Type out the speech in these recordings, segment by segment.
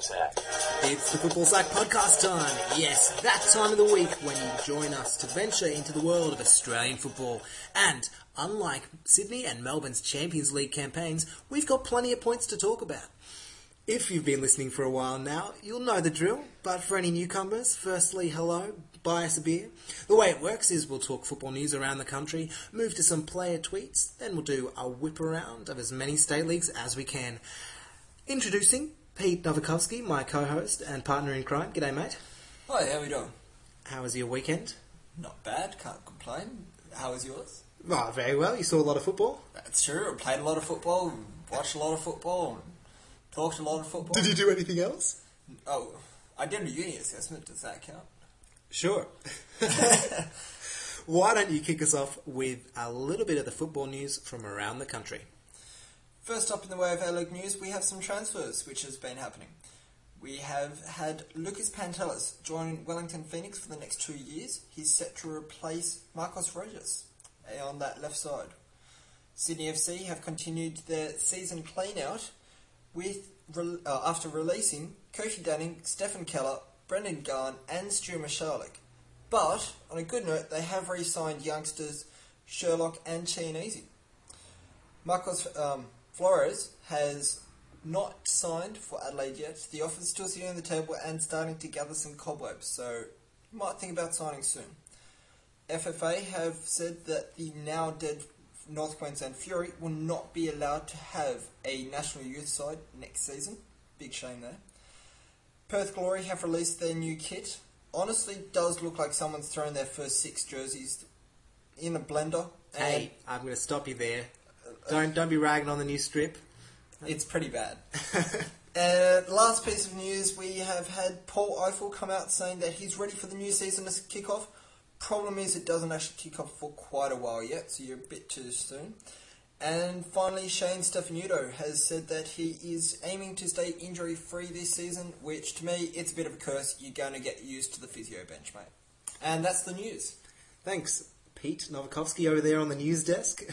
Sack. It's the Football Sack podcast time. Yes, that time of the week when you join us to venture into the world of Australian football. And unlike Sydney and Melbourne's Champions League campaigns, we've got plenty of points to talk about. If you've been listening for a while now, you'll know the drill. But for any newcomers, firstly, hello, buy us a beer. The way it works is we'll talk football news around the country, move to some player tweets, then we'll do a whip around of as many state leagues as we can. Introducing Pete Novakovsky, my co-host and partner in crime. G'day, mate. Hi, how are we doing? How was your weekend? Not bad, can't complain. How was yours? Oh, very well. You saw a lot of football? That's true, I played a lot of football, watched a lot of football, and talked a lot of football. Did you do anything else? Oh, I did a uni assessment, does that count? Sure. Why don't you kick us off with a little bit of the football news from around the country? First up in the way of A-League news, we have some transfers which has been happening. We have had Lucas Pantelis join Wellington Phoenix for the next 2 years. He's set to replace Marcos Regis on that left side. Sydney FC have continued their season clean-out with after releasing Kofi Danning, Stephen Keller, Brendan Garn and Stu Michalek. But, on a good note, they have re-signed youngsters Sherlock and Chianese. Marcos Flores has not signed for Adelaide yet. The offer's still sitting on the table and starting to gather some cobwebs, so you might think about signing soon. FFA have said that the now dead North Queensland Fury will not be allowed to have a national youth side next season. Big shame there. Perth Glory have released their new kit. Honestly, does look like someone's thrown their first 6 jerseys in a blender. Hey, I'm going to stop you there. Don't be ragging on the new strip. It's pretty bad. Last piece of news, we have had Paul Eiffel come out saying that he's ready for the new season to kick off. Problem is it doesn't actually kick off for quite a while yet, so you're a bit too soon. And finally, Shane Stefanuto has said that he is aiming to stay injury-free this season, which to me, it's a bit of a curse. You're going to get used to the physio bench, mate. And that's the news. Thanks, Pete Novakovsky over there on the news desk.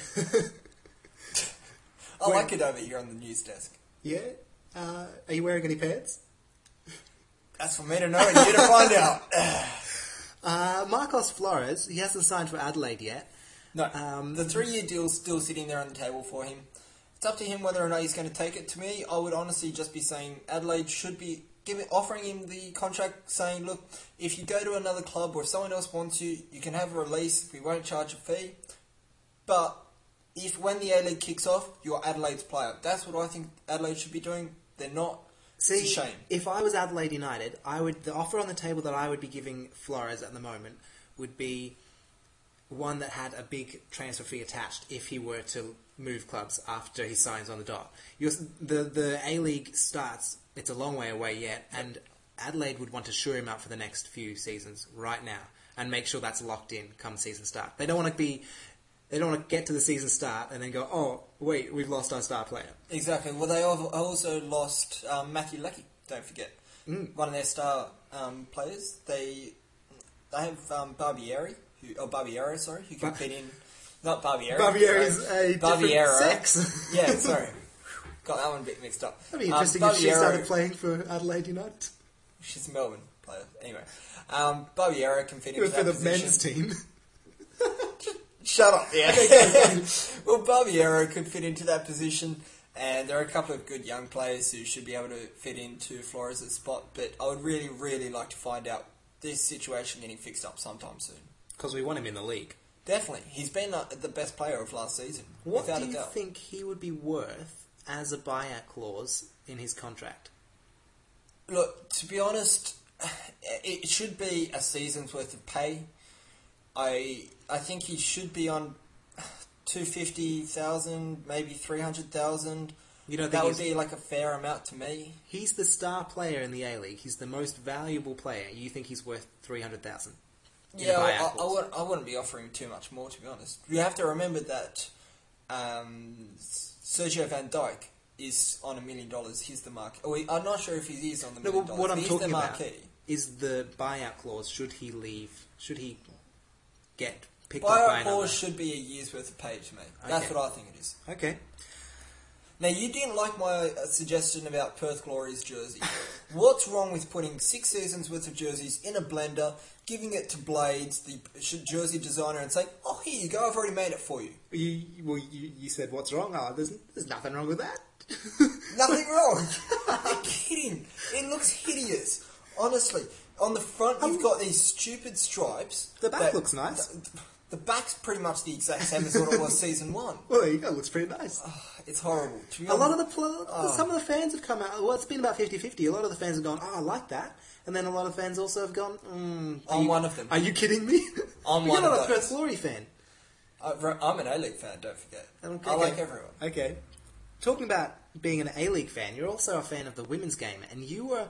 I like it over here on the news desk. Yeah? Are you wearing any pants? That's for me to know and you to find out. Marcos Flores, he hasn't signed for Adelaide yet. No, the 3-year deal's still sitting there on the table for him. It's up to him whether or not he's going to take it. To me, I would honestly just be saying Adelaide should be offering him the contract, saying, look, if you go to another club or if someone else wants you, you can have a release, we won't charge a fee. But if when the A-League kicks off, you're Adelaide's player. That's what I think Adelaide should be doing. They're not. See, it's a shame. If I was Adelaide United, the offer on the table that I would be giving Flores at the moment would be one that had a big transfer fee attached if he were to move clubs after he signs on the dot. The A-League starts, it's a long way away yet, and Adelaide would want to sure him out for the next few seasons right now and make sure that's locked in come season start. They don't want to get to the season start and then go, oh, wait, we've lost our star player. Exactly. Well, they also lost Matthew Leckie, don't forget. One of their star players. They have Barbieri, who can fit in... Not Barbieri. Barbieri's a different sex. Yeah, sorry. Got that one a bit mixed up. That'd be interesting if she started playing for Adelaide United. She's a Melbourne player. Anyway, Barbieri can fit into that for the position. men's team. Shut up, yeah. Well, Barbieri could fit into that position, and there are a couple of good young players who should be able to fit into Flores' spot, but I would really, really like to find out this situation getting fixed up sometime soon. Because we want him in the league. Definitely. He's been the best player of last season, what without do a you doubt. think he would be worth as a buyout clause in his contract? Look, to be honest, it should be a season's worth of pay. I think he should be on 250,000, maybe 300,000. That would be like a fair amount to me. He's the star player in the A-League. He's the most valuable player. You think he's worth 300,000? Yeah, I wouldn't be offering too much more, to be honest. You have to remember that Sergio Van Dijk is on $1 million. He's the marquee. I'm not sure if he is on the $1 million. What I'm talking about is the buyout clause. Should he leave? Should he get picked up by another? Buyout clause should be a year's worth of pay to me. That's what I think it is. Okay. Now, you didn't like my suggestion about Perth Glory's jersey. What's wrong with putting 6 seasons worth of jerseys in a blender, giving it to Blades, the jersey designer, and saying, "Oh, here you go, I've already made it for you." You said, what's wrong? Oh, there's nothing wrong with that. Nothing wrong. You're kidding. It looks hideous. Honestly, on the front you've got these stupid stripes. The back looks nice. The back's pretty much the exact same as what it was season 1. Well, there you go. It looks pretty nice. It's horrible. A lot of some of the fans have come out. Well, it's been about 50-50. A lot of the fans have gone, "Oh, I like that," and then a lot of fans also have gone, I'm one of them. Are you kidding me? I'm You're one of not a those. Perth Glory fan. I'm an A-League fan. Don't forget. Okay. I like everyone. Okay. Talking about being an A-League fan, you're also a fan of the women's game, and you were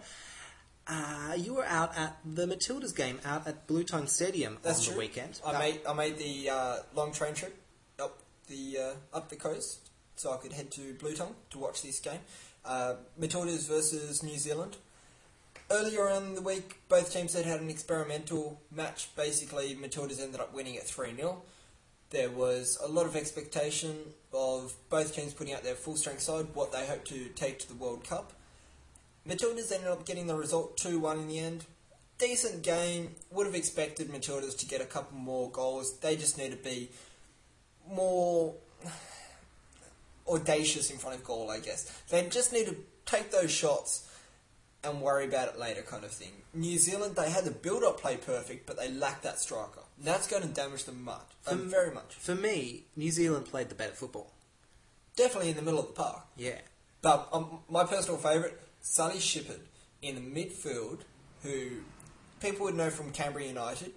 out at the Matildas game out at Blue Tongue Stadium That's on true. the weekend. I made the long train trip up the coast so I could head to Blue Tongue to watch this game. Matildas versus New Zealand. Earlier in the week, both teams had an experimental match. Basically, Matildas ended up winning at 3-0. There was a lot of expectation of both teams putting out their full-strength side, what they hope to take to the World Cup. Matildas ended up getting the result 2-1 in the end. Decent game. Would have expected Matildas to get a couple more goals. They just need to be more audacious in front of goal, I guess. They just need to take those shots and worry about it later kind of thing. New Zealand, they had the build-up play perfect, but they lacked that striker. That's going to damage them very much. For me, New Zealand played the better football. Definitely in the middle of the park. Yeah. But my personal favourite, Sally Shippard in the midfield, who people would know from Canberra United.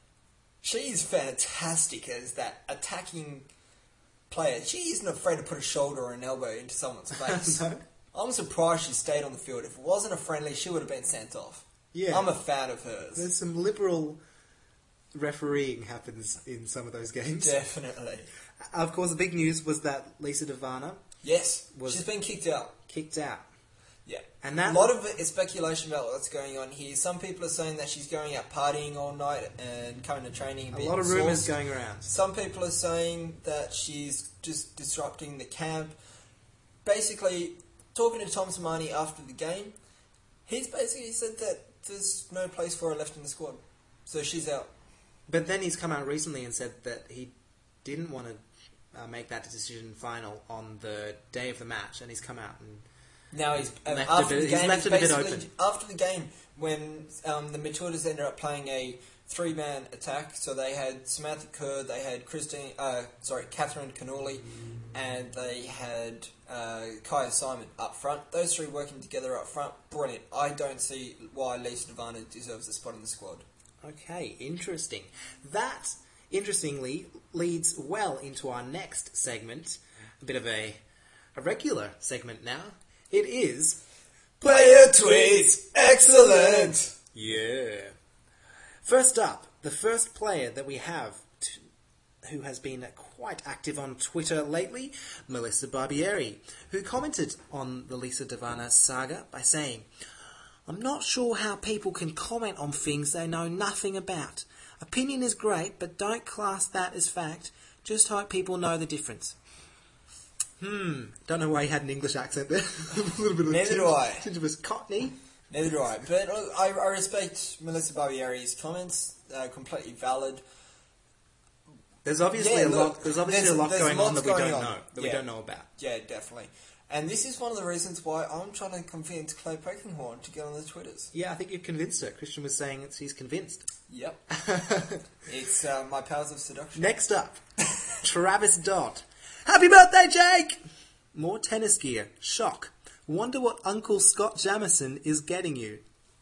She's fantastic as that attacking player. She isn't afraid to put a shoulder or an elbow into someone's face. No. I'm surprised she stayed on the field. If it wasn't a friendly, she would have been sent off. Yeah. I'm a fan of hers. There's some liberal refereeing happens in some of those games. Definitely. Of course, the big news was that Lisa Devana Yes, she's been kicked out. kicked out. Yeah. And that a lot of speculation about what's going on here. Some people are saying that she's going out partying all night and coming to training and a being lot of rumours sourced. going around. Some people are saying that she's just disrupting the camp. Basically, talking to Tom Samani after the game, he's basically said that there's no place for her left in the squad. So she's out. But then he's come out recently and said that he didn't want to make that decision final on the day of the match, and he's come out and now he's left it a bit open. After the game, when the Matildas ended up playing a 3-man attack, so they had Samantha Kerr, they had Catherine Cannulli, and they had Kaya Simon up front. Those three working together up front, brilliant. I don't see why Lisa Devana deserves a spot in the squad. Okay, interesting. That, interestingly, leads well into our next segment. A bit of a regular segment now. It is... Player Tweets! Excellent! Yeah. First up, the first player that we have who has been quite active on Twitter lately, Melissa Barbieri, who commented on the Lisa Devana saga by saying, "I'm not sure how people can comment on things they know nothing about. Opinion is great, but don't class that as fact. Just hope people know the difference." Don't know why he had an English accent there. A little bit of Neither do I. Tinge of his Cockney. Neither do I. But I respect Melissa Barbieri's comments. Completely valid. There's obviously a lot. There's obviously a lot going on that we don't know. That we Yeah. don't know about. Yeah, definitely. And this is one of the reasons why I'm trying to convince Clay Peckinghorn to get on the Twitters. Yeah, I think you've convinced her. Christian was saying that she's convinced. Yep. It's my powers of seduction. Next up, Travis Dodd. Happy birthday, Jake! More tennis gear. Shock. Wonder what Uncle Scott Jamison is getting you.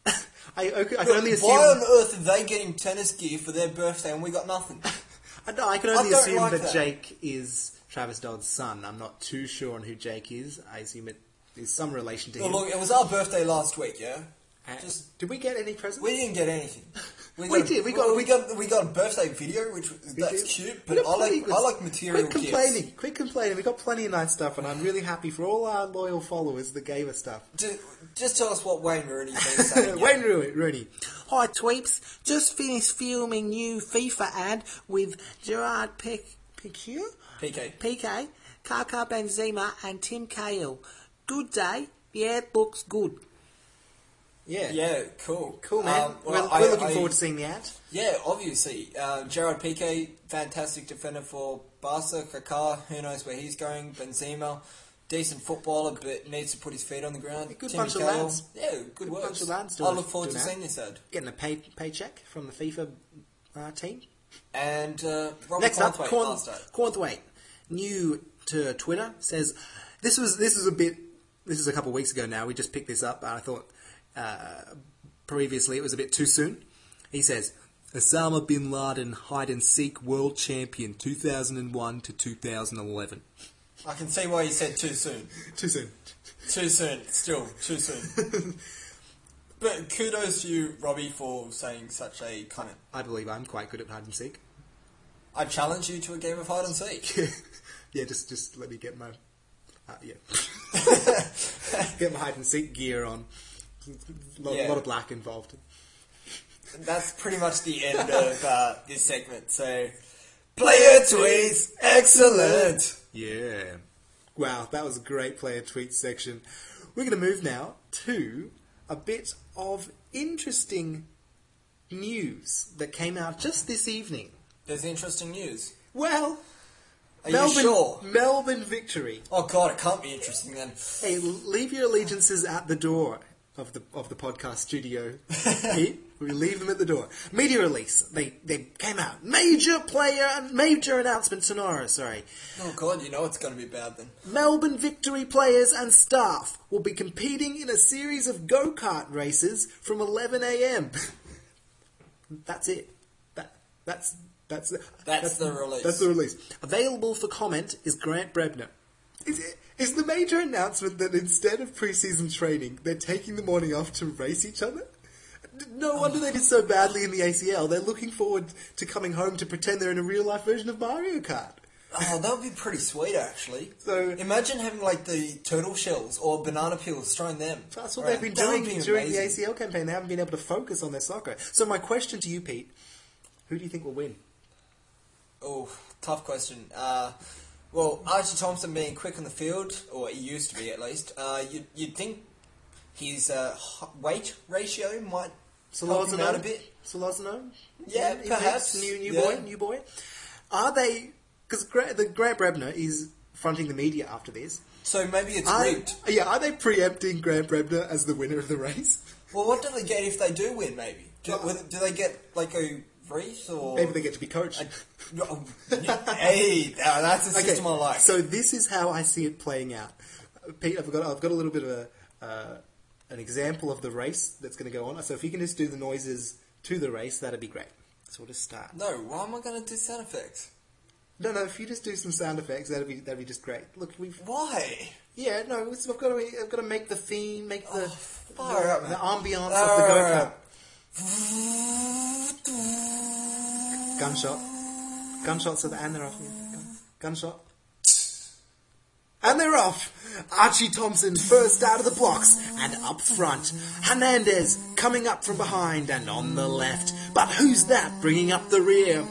I can only assume... Why on earth are they getting tennis gear for their birthday and we got nothing? I can only assume like that that. Jake is Travis Dodd's son. I'm not too sure on who Jake is. I assume it is some relation to him. Well, look, it was our birthday last week, yeah? Did we get any presents? We didn't get anything. We did. We got a birthday video, that's cute. But I like material gifts. Quit complaining. We got plenty of nice stuff, and I'm really happy for all our loyal followers that gave us stuff. Just tell us what Wayne Rooney's been saying. yeah. Wayne Rooney. Hi Tweeps. Just finished filming new FIFA ad with Gerard Piqué. PK. PK. Kaká Benzema and Tim Cahill. Good day. Yeah, it looks good. Yeah. Yeah, cool. Cool, man. Well, we're looking forward to seeing the ad. Yeah, obviously. Gerard Piqué, fantastic defender for Barca. Kaká, who knows where he's going. Benzema, decent footballer, but needs to put his feet on the ground. Good Tim bunch of Cahill, lads. Yeah, good work. Bunch of lads I look forward to seeing this ad. Getting a paycheck from the FIFA team. And Robert Next up, Cornthwaite, Cornthwaite, new to Twitter, says this is a couple of weeks ago now. We just picked this up, and I thought previously it was a bit too soon. He says, Osama bin Laden hide and seek world champion 2001 to 2011. I can see why you said too soon. Too soon. Too soon. Still too soon. But kudos to you, Robbie, for saying such a comment. I believe I'm quite good at hide and seek. I challenge you to a game of hide and seek. Yeah, just let me get my get my hide and seek gear on. A lot of black involved. That's pretty much the end of this segment. So, player tweets, excellent. Yeah. Wow, that was a great player tweet section. We're going to move now to a bit of interesting news that came out just this evening. There's interesting news. Well, Are you sure? Melbourne victory. Oh God, it can't be interesting then. Hey, leave your allegiances at the door of the podcast studio. Pete, we leave them at the door. Media release. They came out. Major announcement tomorrow. Sorry. Oh God, you know it's going to be bad then. Melbourne Victory players and staff will be competing in a series of go-kart races from 11 a.m. That's it. That's the release. That's the release. Available for comment is Grant Brebner. Is the major announcement that instead of pre-season training, they're taking the morning off to race each other? No wonder they did so badly in the ACL. They're looking forward to coming home to pretend they're in a real-life version of Mario Kart. Oh, that would be pretty sweet, actually. So imagine having like the turtle shells or banana peels, throwing them. That's what they've been doing during the ACL campaign. They haven't been able to focus on their soccer. So my question to you, Pete, who do you think will win? Oh, tough question. Well, Archie Thompson being quick on the field, or he used to be at least, you'd think his weight ratio might help him out a bit. Solozano? Yeah, perhaps. New boy. Are they... Because Grant Brebner is fronting the media after this. So maybe it's rigged. Yeah, are they preempting Grant Brebner as the winner of the race? Well, what do they get if they do win, maybe? Do they get like a wreath, or... Maybe they get to be coached. Hey, that's a system I like. So this is how I see it playing out. Pete, I've got a little bit of an example of the race that's going to go on. So if you can just do the noises to the race, that'd be great. So we'll just start. No, why am I going to do sound effects? No, if you just do some sound effects, that'd be just great. Look, Why? Yeah, no, I've got to make the theme, make the the ambiance of the go-kart. Gunshots and they're off. Gunshot. And they're off. Archie Thompson first out of the blocks and up front. Hernandez coming up from behind and on the left. But who's that bringing up the rear?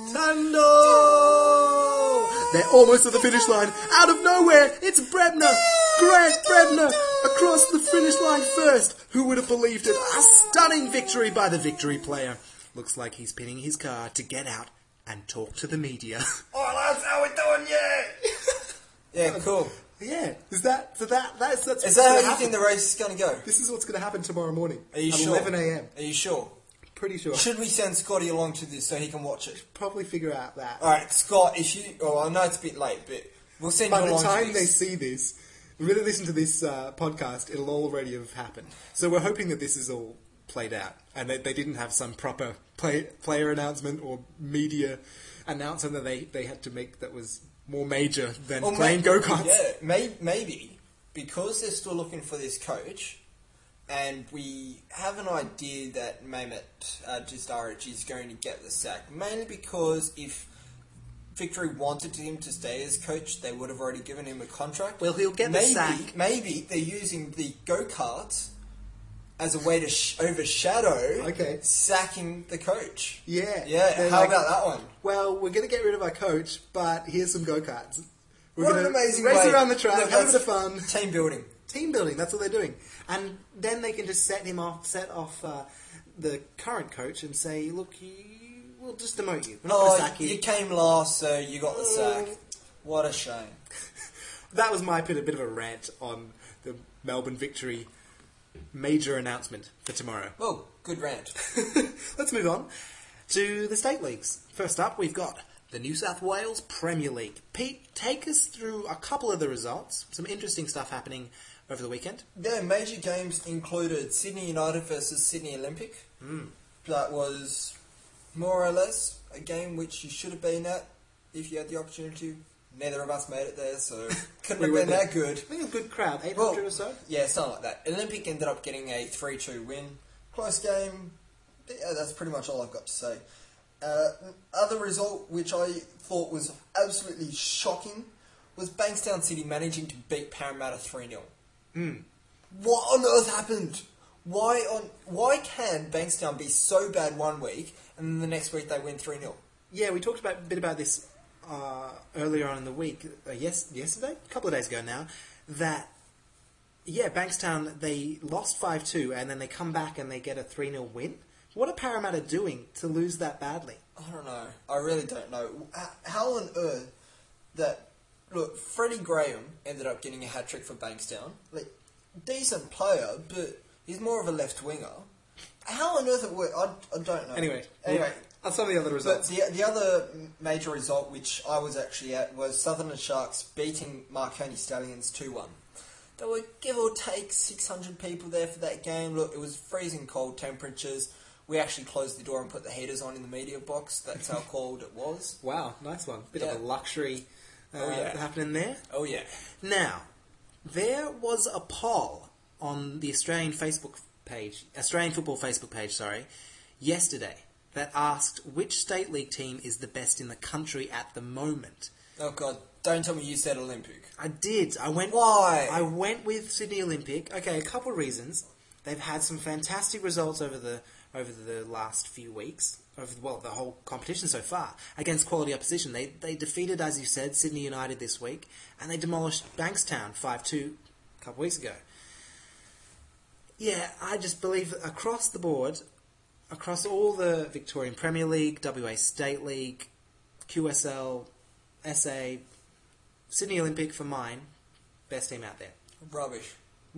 Tando! They're almost at the finish line. Out of nowhere, it's Brebner. Grant Brebner across the finish line first. Who would have believed it? A stunning victory by the victory player. Looks like he's pinning his car to get out and talk to the media. Oh, that's how we're doing, yeah! Yeah, cool. Yeah, is that how you think the race is going to go? This is what's going to happen tomorrow morning. Are you at sure? 11 a.m. Are you sure? Pretty sure. Should we send Scotty along to this so he can watch it? Probably figure out that. Alright, Scott, if you... Oh, I know it's a bit late, but we'll send you along to this. By the time they see this, really listen to this podcast, it'll already have happened. So we're hoping that this is all played out, and they didn't have some proper player announcement or media announcement that they had to make that was more major than playing go-karts. Yeah, maybe, because they're still looking for this coach, and we have an idea that Mehmet Cizdarich is going to get the sack, mainly because if Victory wanted him to stay as coach, they would have already given him a contract. Well, he'll get the sack. Maybe they're using the go-karts as a way to overshadow sacking the coach. Yeah. Yeah, how about that one? Well, we're going to get rid of our coach, but here's some go-karts. What an amazing race way. around the track, Look, have a bit that's of fun. Team building. Team building, that's what they're doing. And then they can just set off the current coach and say, look, we'll just demote you. We're not going to sack you. You came last, so you got the sack. What a shame. That was my bit of a rant on the Melbourne victory major announcement for tomorrow. Well, good rant. Let's move on to the state leagues. First up, we've got the New South Wales Premier League. Pete, take us through a couple of the results. Some interesting stuff happening over the weekend. Yeah, major games included Sydney United versus Sydney Olympic. That was more or less a game which you should have been at if you had the opportunity. Neither of us made it there, so couldn't have been that good. I think a good crowd, 800 or so. Yeah, something like that. Olympic ended up getting a 3-2 win. Close game. Yeah, that's pretty much all I've got to say. Other result, which I thought was absolutely shocking, was Bankstown City managing to beat Parramatta 3-0. What on earth happened? Why can Bankstown be so bad one week and then the next week they win 3-0? Yeah, we talked a bit about this earlier on in the week, yesterday? A couple of days ago now, that, Bankstown, they lost 5-2 and then they come back and they get a 3-0 win. What are Parramatta doing to lose that badly? I don't know. I really don't know. How on earth that... Look, Freddie Graham ended up getting a hat-trick for Bankstown. Like, decent player, but he's more of a left-winger. How on earth it worked? I don't know. Anyway. Some of the other results. But the other major result, which I was actually at, was Sutherland Sharks beating Marconi Stallions 2-1. There were, give or take, 600 people there for that game. Look, it was freezing cold temperatures. We actually closed the door and put the heaters on in the media box. That's how cold it was. Wow, nice one. Bit of a luxury happening there. Oh, yeah. Now, there was a poll on the Australian Football Facebook page, yesterday, that asked which state league team is the best in the country at the moment. Oh, God. Don't tell me you said Olympic. I did. Why? I went with Sydney Olympic. Okay, a couple of reasons. They've had some fantastic results over the last few weeks, the whole competition so far, against quality opposition. They defeated, as you said, Sydney United this week, and they demolished Bankstown 5-2 a couple of weeks ago. Yeah, I just believe that across the board, across all the Victorian Premier League, WA State League, QSL, SA, Sydney Olympic for mine, best team out there. Rubbish.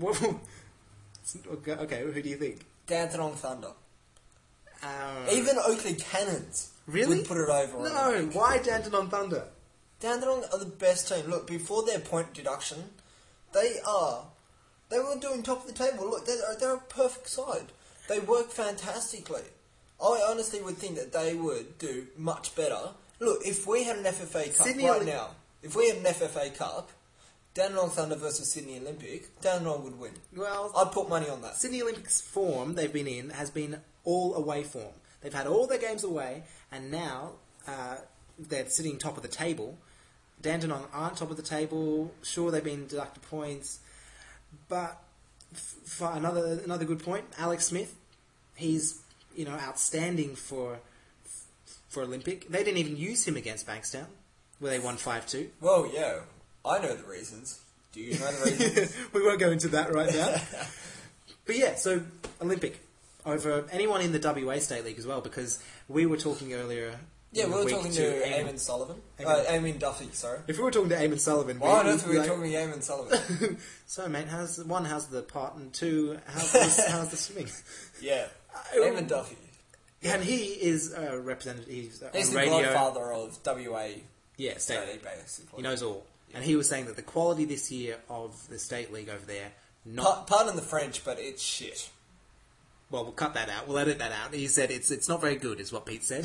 Okay, who do you think? Dandenong Thunder. Even Oakley Cannons would put it over. No, why Dandenong Thunder? Dandenong are the best team. Look, before their point deduction, they were doing top of the table. Look, they're a perfect side. They work fantastically. I honestly would think that they would do much better. Look, if we had an FFA Cup now, if we had an FFA Cup, Dandenong Thunder versus Sydney Olympic, Dandenong would win. Well, I'd put money on that. Sydney Olympic's form they've been in has been all away form. They've had all their games away, and now they're sitting top of the table. Dandenong aren't top of the table. Sure, they've been deducted points, but for another good point, Alex Smith, he's outstanding for Olympic. They didn't even use him against Bankstown, where they won 5-2. Well, yeah, I know the reasons. Do you know the reasons? We won't go into that right now. But yeah, so Olympic over anyone in the WA State League as well, because we were talking earlier. Yeah, we were talking to Eamon Sullivan. Eamon Duffy, sorry. If we were talking to Eamon Sullivan... Well, I don't think we were talking to Eamon Sullivan. So, mate, how's the pot, and two, how's the swimming? Yeah, Eamon Duffy. And he is a representative. He's the radio. godfather of WA State League, basically. He knows all. Yeah. And he was saying that the quality this year of the State League over there... Pardon the French, but it's shit. Well, we'll cut that out. We'll edit that out. He said it's not very good, is what Pete said.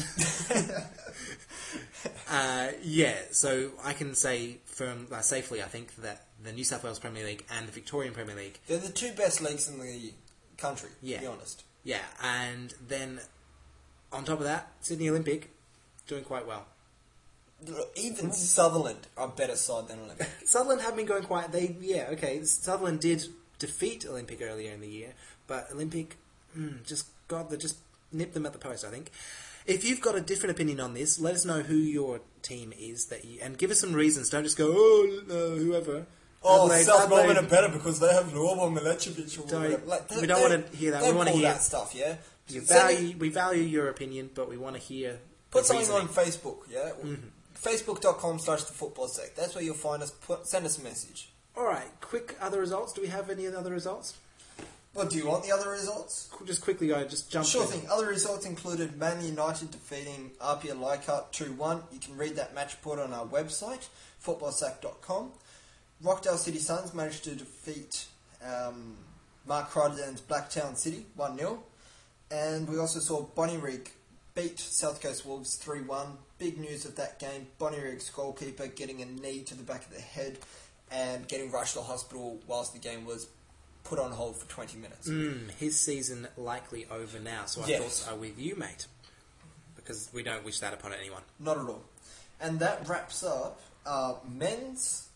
So I can say safely, I think, that the New South Wales Premier League and the Victorian Premier League... They're the two best leagues in the country, to be honest. Yeah, and then on top of that, Sydney Olympic doing quite well. Even Sutherland are a better side than Olympic. Sutherland have been going quite... Sutherland did defeat Olympic earlier in the year, but Olympic... just nip them at the post, I think. If you've got a different opinion on this, let us know who your team is and give us some reasons. Don't just go, whoever. Oh, Adelaide, South Melbourne are better because they have Norman Milechovic or whatever. We don't want to hear that. We want to hear that stuff, yeah? We value your opinion, but we want to hear. Put something on Facebook, yeah? Facebook.com/thefootballsec. That's where you'll find us. Send us a message. Alright, quick other results. Do we have any other results? Well, do you want the other results? Just quickly go, just jump Sure in. thing. Other results included Man United defeating RPA Leichhardt 2-1. You can read that match report on our website, footballsack.com. Rockdale City Suns managed to defeat Mark Crichton's Blacktown City 1-0. And we also saw Bonnyrigg beat South Coast Wolves 3-1. Big news of that game. Bonnyrigg's goalkeeper getting a knee to the back of the head and getting rushed to hospital whilst the game was put on hold for 20 minutes. His season likely over now, so our thoughts are with you, mate. Because we don't wish that upon anyone. Not at all. And that wraps up men's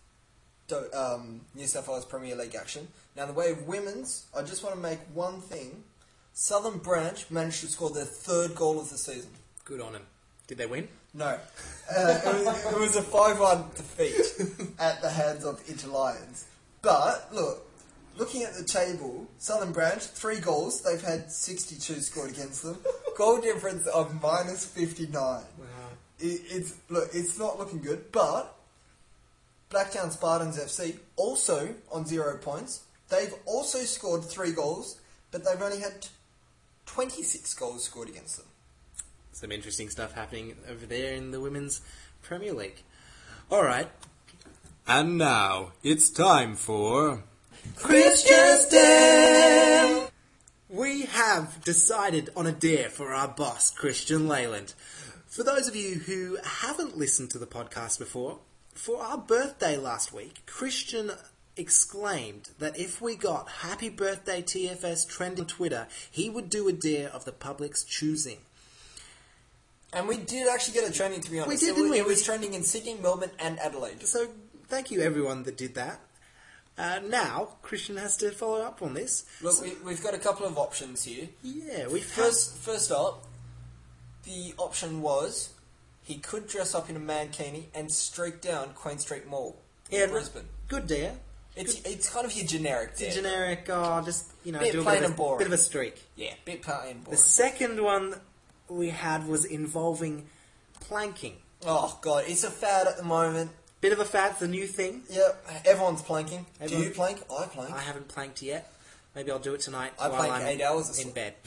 New South Wales Premier League action. Now, in the way of women's, I just want to make one thing. Southern Branch managed to score their third goal of the season. Good on him. Did they win? No. It was a 5-1 defeat at the hands of Interlions. But, looking at the table, Southern Branch, 3 goals. They've had 62 scored against them. Goal difference of -59. Wow. It's not looking good. But Blacktown Spartans FC, also on 0 points. They've also scored 3 goals, but they've only had 26 goals scored against them. Some interesting stuff happening over there in the Women's Premier League. Alright. And now, it's time for... Christian's Dare! We have decided on a dare for our boss, Christian Leyland. For those of you who haven't listened to the podcast before, for our birthday last week, Christian exclaimed that if we got Happy Birthday TFS trending on Twitter, he would do a dare of the public's choosing. And we did actually get it trending, to be honest. We did, didn't we? It was trending in Sydney, Melbourne and Adelaide. So, thank you everyone that did that. Now, Christian has to follow up on this. Look, we've got a couple of options here. Yeah, First up, the option was he could dress up in a mankini and streak down Queen Street Mall in Brisbane. Good dare. It's kind of your generic dare. It's a generic, just, do a plain and boring. bit of a streak. Yeah, bit plain and boring. The second one we had was involving planking. Oh, God, it's a fad at the moment. Bit of a fad, it's a new thing. Yep, everyone's planking. Do you plank? I plank. I haven't planked yet. Maybe I'll do it tonight I while plank I'm 8 hours in bed.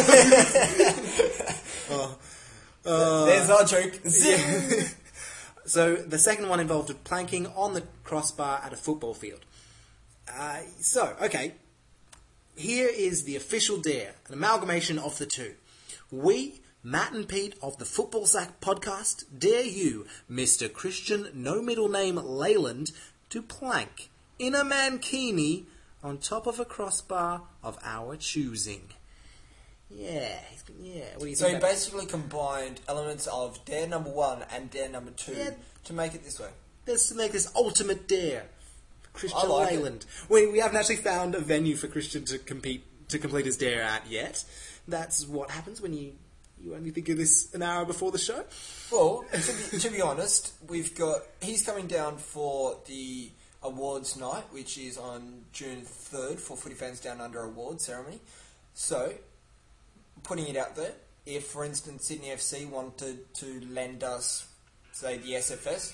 Yeah. There's our joke. Yeah. So the second one involved planking on the crossbar at a football field. Okay. Here is the official dare, an amalgamation of the two. We, Matt and Pete of the Football Sack podcast, dare you, Mr. Christian No Middle Name Leyland, to plank in a mankini on top of a crossbar of our choosing. Yeah. What do you think? So he basically combined elements of dare number 1 and dare number 2 to make it this way. Let's make this ultimate dare for Christian like Leyland. We haven't actually found a venue for Christian to complete his dare at yet. That's what happens when you only think of this an hour before the show. Well, to be honest, he's coming down for the awards night, which is on June 3rd for Footy Fans Down Under Awards ceremony. So, putting it out there, if, for instance, Sydney FC wanted to lend us, say, the SFS,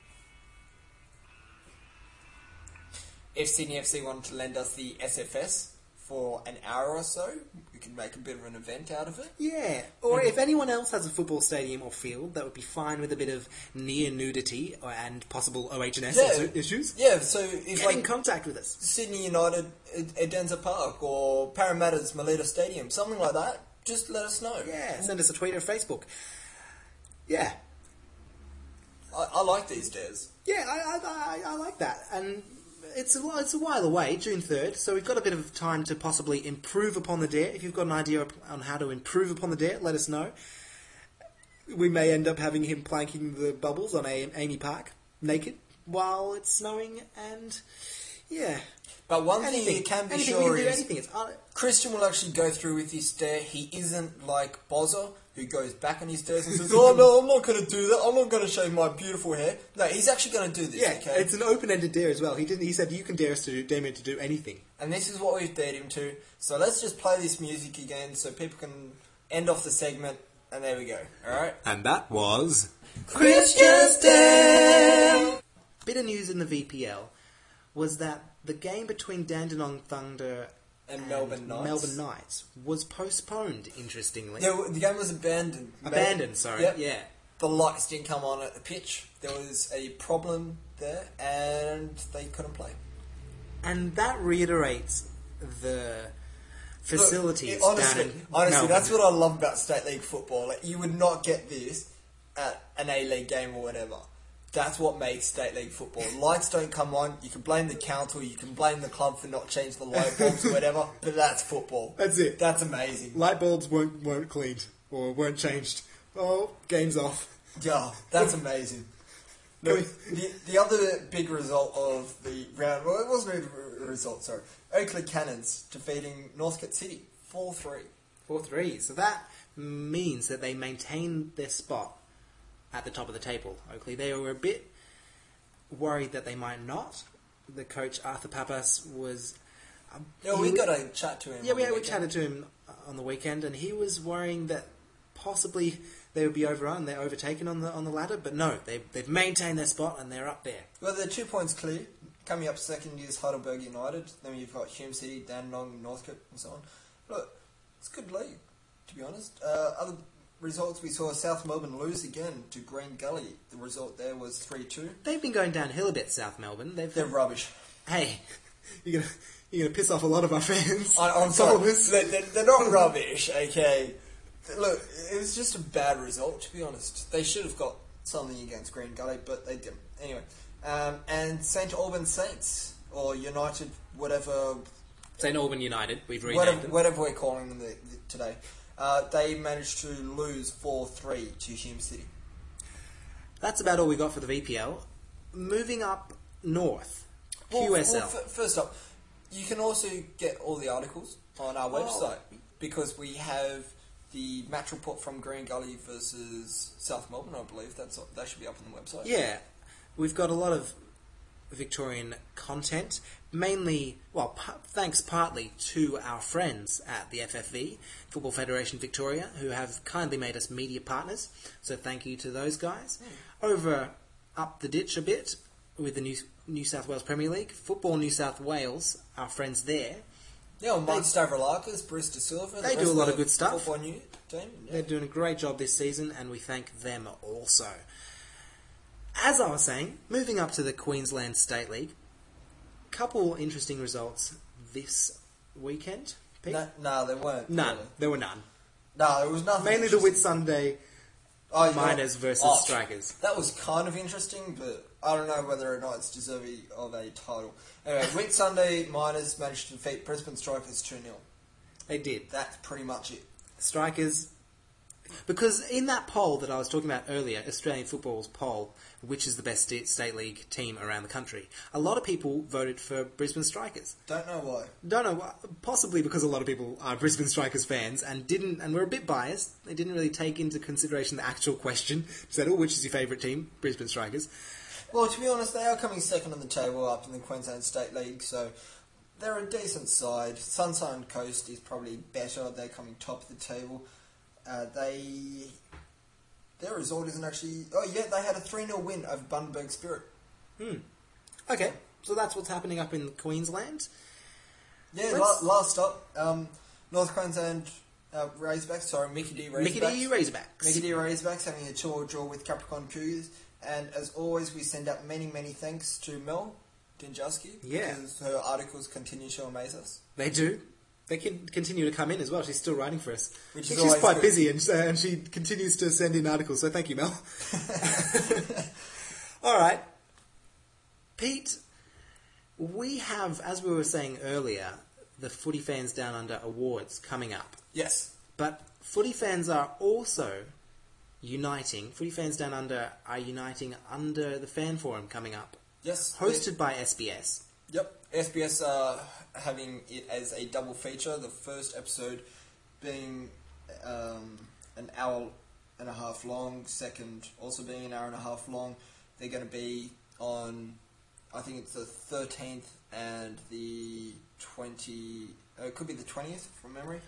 if Sydney FC wanted to lend us the SFS for an hour or so, we could make a bit of an event out of it. Yeah, or if anyone else has a football stadium or field, that would be fine with a bit of near nudity and possible OHS issues. Yeah, so if get in contact with us. Sydney United Edensor Park or Parramatta's Melita Stadium, something like that, just let us know. Yeah, send us a tweet or Facebook. Yeah. I like these dares. Yeah, I like that. And it's a while away, June 3rd, so we've got a bit of time to possibly improve upon the dare. If you've got an idea on how to improve upon the dare, let us know. We may end up having him planking the bubbles on Amy Park, naked, while it's snowing, and Yeah. But one thing you can be anything, sure we can do is anything. It's Christian will actually go through with his stare. He isn't like Bozza, who goes back on his stairs and says, "Oh no, I'm not going to do that. I'm not going to shave my beautiful hair." No, he's actually going to do this. yeah, Okay? it's an open-ended dare as well. He said you can dare Damien to do anything. And this is what we've dared him to. So let's just play this music again so people can end off the segment. And there we go. Alright? And that was Christian's Dare! Bit of news in the VPL was that the game between Dandenong Thunder And Melbourne Knights was postponed, interestingly. The game was abandoned. Sorry. Yep. Yeah. The lights didn't come on at the pitch. There was a problem there and they couldn't play. And that reiterates the facilities Look, down in honestly, Melbourne. that's what I love about State League football. Like, you would not get this at an A-League game or whatever. That's what makes State League football. Lights don't come on. You can blame the council. You can blame the club for not changing the light bulbs or whatever. But that's football. That's it. That's amazing. Light bulbs weren't cleaned or weren't changed. Oh, game's off. Yeah, that's amazing. Look, the other big result of the round... Well, it wasn't a result, sorry. Oakley Cannons defeating Northcote City 4-3. 4-3. So that means that they maintain their spot at the top of the table. Oakley, they were a bit worried that they might not. The coach, Arthur Papas, was... we got to chat to him. Yeah, we chatted to him on the weekend, and he was worrying that possibly they would be overrun, they're overtaken on the ladder, but no, they've maintained their spot and they're up there. Well, they're 2 points clear. Coming up second is Heidelberg United. Then you've got Hume City, Dandenong, Northcote, and so on. Look, it's a good league, to be honest. Other results, we saw South Melbourne lose again to Green Gully. The result there was 3-2. They've been going downhill a bit, South Melbourne. They're rubbish. Hey, you're gonna piss off a lot of our fans. I'm sorry. They're not rubbish, okay? Look, it was just a bad result, to be honest. They should have got something against Green Gully, but they didn't. Anyway, and St Albans Saints, or United, whatever... St Albans United, we've renamed them. Whatever we're calling them today. They managed to lose 4-3 to Hume City. That's about all we got for the VPL. Moving up north, QSL. Well, first up, you can also get all the articles on our website, because we have the match report from Green Gully versus South Melbourne, I believe. That should be up on the website. Yeah, we've got a lot of Victorian content, mainly, thanks partly to our friends at the FFV, Football Federation Victoria, who have kindly made us media partners, so thank you to those guys. Over up the ditch a bit with the New South Wales Premier League, Football New South Wales, our friends there. Yeah, well, Mike Stavroulakis, Bruce De Silva. They do a lot of good stuff. Football New team. Yeah. They're doing a great job this season, and we thank them also. As I was saying, moving up to the Queensland State League, couple interesting results this weekend. Pete? No, there weren't. None. Really. There were none. No, there was nothing. Mainly the Whitsunday Miners versus Strikers. That was kind of interesting, but I don't know whether or not it's deserving of a title. Anyway, Whitsunday Miners managed to defeat Brisbane Strikers 2-0. They did. That's pretty much it. Strikers... Because in that poll that I was talking about earlier, Australian Football's poll, which is the best state league team around the country, a lot of people voted for Brisbane Strikers. Don't know why. Don't know why. Possibly because a lot of people are Brisbane Strikers fans and were a bit biased. They didn't really take into consideration the actual question. Said, which is your favourite team? Brisbane Strikers. Well, to be honest, they are coming second on the table up in the Queensland State League, so they're a decent side. Sunshine Coast is probably better. They're coming top of the table. Their result isn't actually... Oh, yeah, they had a 3-0 win over Bundaberg Spirit. Okay, so that's what's happening up in Queensland. Yeah, last up, North Queensland Razorbacks, sorry, Mickey D Razorbacks. Mickey D Razorbacks having a 2-2 draw with Capricorn Cougars. And as always, we send out many, many thanks to Mel Dinjowski. Yeah. Because her articles continue to amaze us. They do. They can continue to come in as well. She's still writing for us. She's quite busy, and she continues to send in articles, so thank you, Mel. All right. Pete, we have, as we were saying earlier, the Footy Fans Down Under Awards coming up. Yes. But Footy fans are also uniting. Footy Fans Down Under are uniting under the Fan Forum coming up. Yes. Hosted by SBS. Yep. SBS are having it as a double feature. The first episode being an hour and a half long. Second also being an hour and a half long. They're going to be on, I think it's the 13th and the 20. It could be the 20th from memory.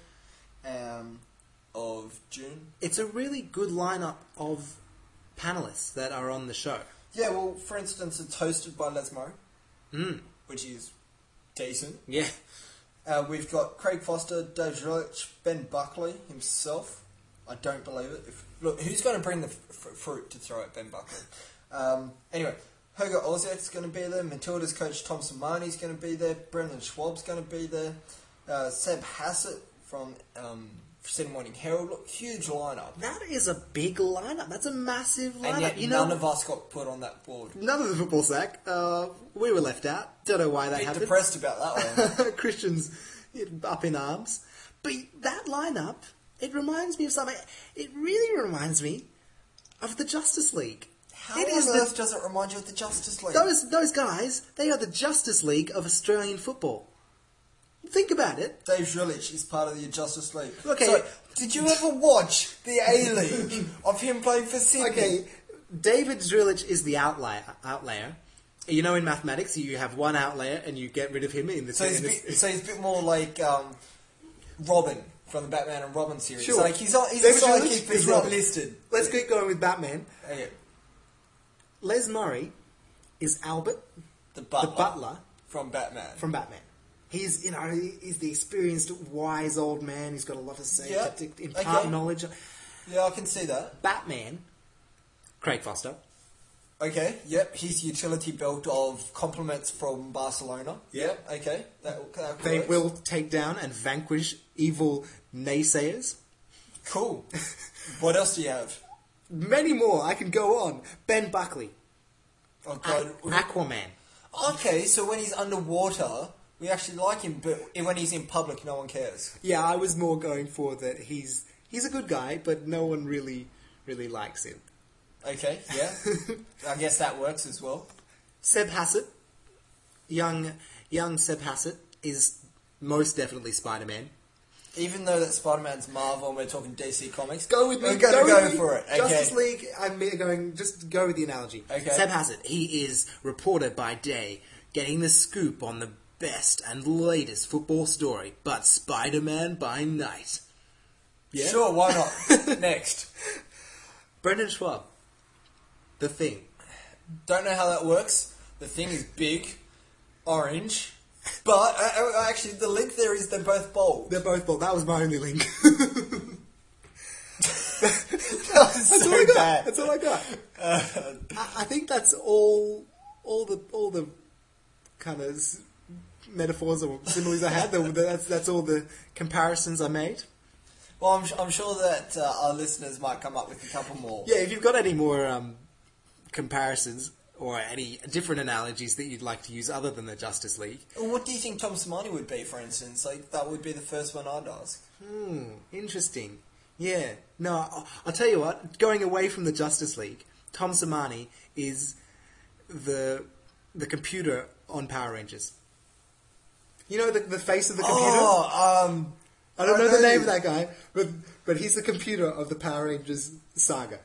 Of June. It's a really good lineup of panellists that are on the show. Yeah, well, for instance, it's hosted by Les Murray, which is decent. Yeah. We've got Craig Foster, Dave Zrilic, Ben Buckley himself. I don't believe it. Look, who's going to bring the fruit to throw at Ben Buckley? Anyway, Hugo Olziak's going to be there. Matilda's coach Tom Simoni's going to be there. Brendan Schwab's going to be there. Seb Hassett from Sydney Morning Herald. Look, huge lineup. That is a big lineup. That's a massive lineup. And yet none of us got put on that board. None of the football sack. We were left out. Don't know why that happened. Depressed about that one. Christian's up in arms. But that lineup, it reminds me of something. It really reminds me of the Justice League. How on earth does it remind you of the Justice League? Those guys, they are the Justice League of Australian football. Think about it. Dave Zrilic is part of the Justice League. Okay. So, did you ever watch the A-League of him playing for Sydney? Okay, David Zrilic is the outlier. You know, in mathematics, you have one outlier and you get rid of him in the... So he's a bit more like Robin from the Batman and Robin series. Sure. Like he's a David sidekick, Zrilic but he's is not Robin. listed. Let's keep going with Batman. Okay. Les Murray is Albert, The the butler from Batman. from Batman. He's the experienced, wise old man. He's got a lot to say, Yeah, to impart okay. knowledge. Yeah, I can see that. Batman, Craig Foster. Okay, yep, he's utility belt of compliments from Barcelona. Yep, okay. That They works. will take down and vanquish evil naysayers. Cool. What else do you have? Many more. I can go on. Ben Buckley, Oh, God. Aquaman. Okay, so when he's underwater, we actually like him, but when he's in public, no one cares. Yeah, I was more going for that. He's a good guy, but no one really likes him. Okay, yeah. I guess that works as well. Seb Hassett, young Seb Hassett is most definitely Spider-Man. Even though that Spider-Man's Marvel and we're talking DC Comics, Go with me. We're going to go with me. for it. Okay. Justice League. I'm going. Just go with the analogy. Okay. Seb Hassett. He is reporter by day, getting the scoop on the best and latest football story, but Spider-Man by night. Yeah? Sure, why not? Next. Brendan Schwab. The Thing. Don't know how that works. The Thing is big, orange, but actually the link there is they're both bold. They're both bold. That was my only link. That was That's so all I got. bad. That's all I got. I think that's all the kind of metaphors or similes I had. That's all the comparisons I made. Well, I'm sure that our listeners might come up with a couple more. Yeah, if you've got any more comparisons or any different analogies that you'd like to use other than the Justice League. Well, what do you think Tom Simoni would be, for instance? Like, that would be the first one I'd ask. Interesting. Yeah. No, I'll tell you what, going away from the Justice League, Tom Simoni is the computer on Power Rangers. You know the face of the computer? Oh, I don't know the name of that guy, but he's the computer of the Power Rangers saga.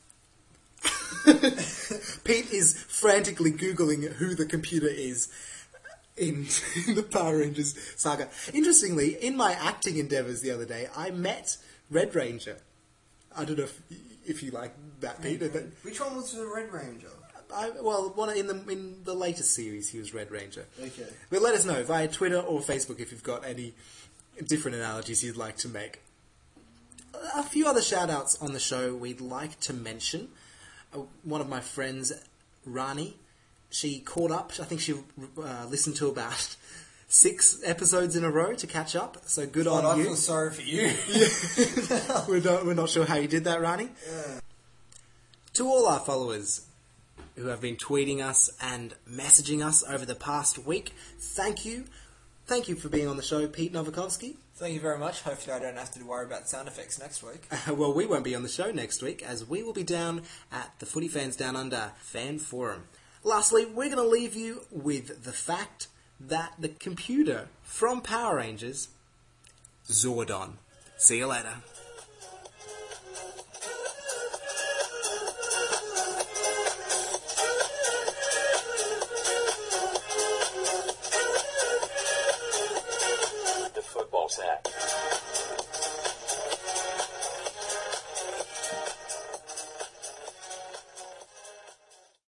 Pete is frantically Googling who the computer is in the Power Rangers saga. Interestingly, in my acting endeavours the other day, I met Red Ranger. I don't know if you like that, Pete. Which one was the Red Ranger? In the latest series, he was Red Ranger. Okay. But let us know via Twitter or Facebook if you've got any different analogies you'd like to make. A few other shout-outs on the show we'd like to mention. One of my friends, Rani, she caught up. I think she listened to about 6 episodes in a row to catch up. So good on I you. feel sorry for you. We're not sure how you did that, Rani. Yeah. To all our followers who have been tweeting us and messaging us over the past week, thank you. Thank you for being on the show, Pete Novakovsky. Thank you very much. Hopefully I don't have to worry about sound effects next week. Well, we won't be on the show next week, as we will be down at the Footy Fans Down Under Fan Forum. Lastly, we're going to leave you with the fact that the computer from Power Rangers, Zordon. See you later.